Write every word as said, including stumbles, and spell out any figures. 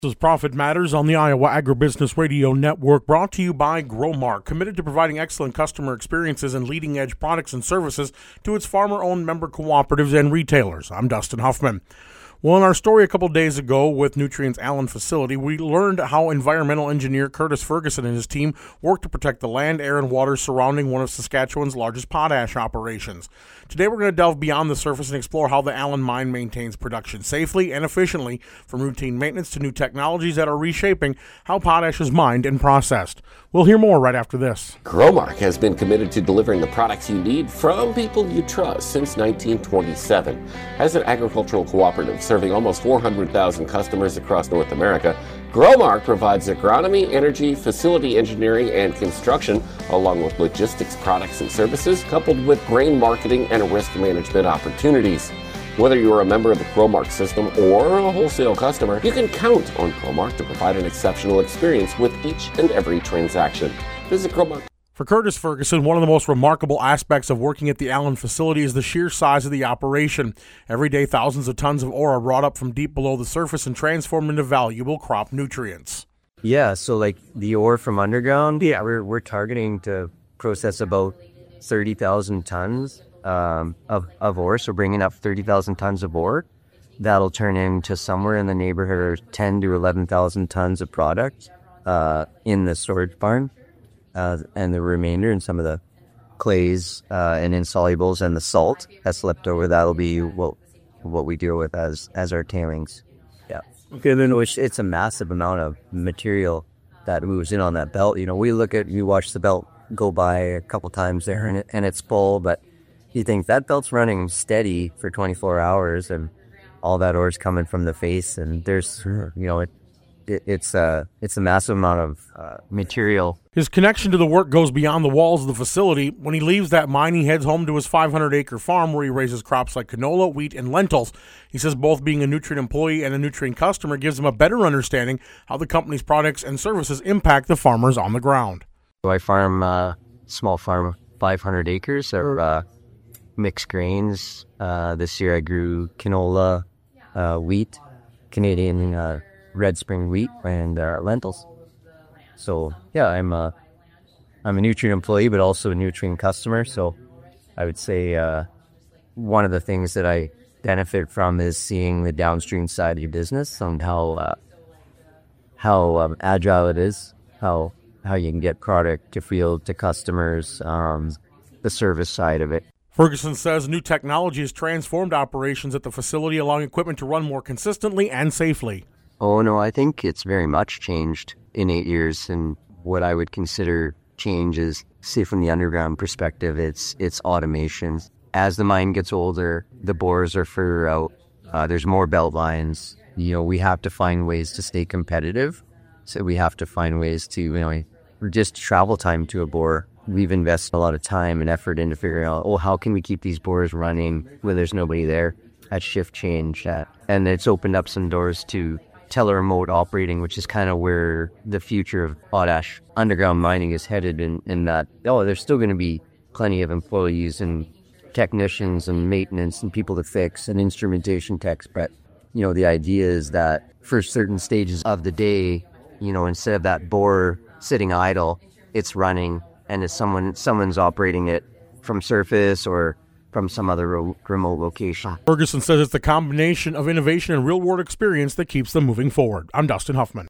This is Profit Matters on the Iowa Agribusiness Radio Network, brought to you by Growmark, committed to providing excellent customer experiences and leading-edge products and services to its farmer-owned member cooperatives and retailers. I'm Dustin Huffman. Well, in our story a couple days ago with Nutrien's Allen facility, we learned how environmental engineer Curtis Ferguson and his team work to protect the land, air, and water surrounding one of Saskatchewan's largest potash operations. Today, we're going to delve beyond the surface and explore how the Allen mine maintains production safely and efficiently, from routine maintenance to new technologies that are reshaping how potash is mined and processed. We'll hear more right after this. Growmark has been committed to delivering the products you need from people you trust since nineteen twenty-seven. As an agricultural cooperative serving almost four hundred thousand customers across North America, Growmark provides agronomy, energy, facility engineering, and construction, along with logistics products and services, coupled with grain marketing and risk management opportunities. Whether you are a member of the Growmark system or a wholesale customer, you can count on Growmark to provide an exceptional experience with each and every transaction. Visit Growmark. For Curtis Ferguson, one of the most remarkable aspects of working at the Allen facility is the sheer size of the operation. Every day, thousands of tons of ore are brought up from deep below the surface and transformed into valuable crop nutrients. Yeah, so like the ore from underground, yeah, we're we're targeting to process about thirty thousand tons um, of, of ore, so bringing up thirty thousand tons of ore. That'll turn into somewhere in the neighborhood of ten to eleven thousand tons of product uh, in the storage barn. Uh, and the remainder and some of the clays uh, and insolubles and the salt that's left over, that'll be what what we deal with as as our tailings. Yeah. Okay, then which it's a massive amount of material that moves in on that belt. You know, we look at you watch the belt go by a couple times there and it, and it's full, but you think that belt's running steady for twenty-four hours and all that ore's coming from the face, and there's you know it. It's a, it's a massive amount of uh, material. His connection to the work goes beyond the walls of the facility. When he leaves that mine, he heads home to his five hundred acre farm where he raises crops like canola, wheat, and lentils. He says both being a Nutrien employee and a Nutrien customer gives him a better understanding how the company's products and services impact the farmers on the ground. So I farm a small farm of five hundred acres of uh, mixed grains. Uh, this year I grew canola, uh, wheat, Canadian uh Red Spring wheat, and uh, lentils. So yeah, I'm a I'm a Nutrien employee, but also a Nutrien customer. So I would say uh, one of the things that I benefit from is seeing the downstream side of your business and how uh, how um, agile it is, how how you can get product to field to customers, um, the service side of it. Ferguson says new technology has transformed operations at the facility, allowing equipment to run more consistently and safely. Oh, no, I think it's very much changed in eight years. And what I would consider change is, say, from the underground perspective, it's it's automation. As the mine gets older, the bores are further out. Uh, there's more belt lines. You know, we have to find ways to stay competitive. So we have to find ways to, you know, reduce travel time to a bore. We've invested a lot of time and effort into figuring out, oh, how can we keep these bores running when there's nobody there at shift change? Uh, and it's opened up some doors to teleremote operating, which is kind of where the future of potash underground mining is headed, in, in that, oh, there's still going to be plenty of employees and technicians and maintenance and people to fix and instrumentation techs. But, you know, the idea is that for certain stages of the day, you know, instead of that bore sitting idle, it's running, and if someone someone's operating it from surface or from some other ro- remote location. Ferguson says it's the combination of innovation and real-world experience that keeps them moving forward. I'm Dustin Huffman.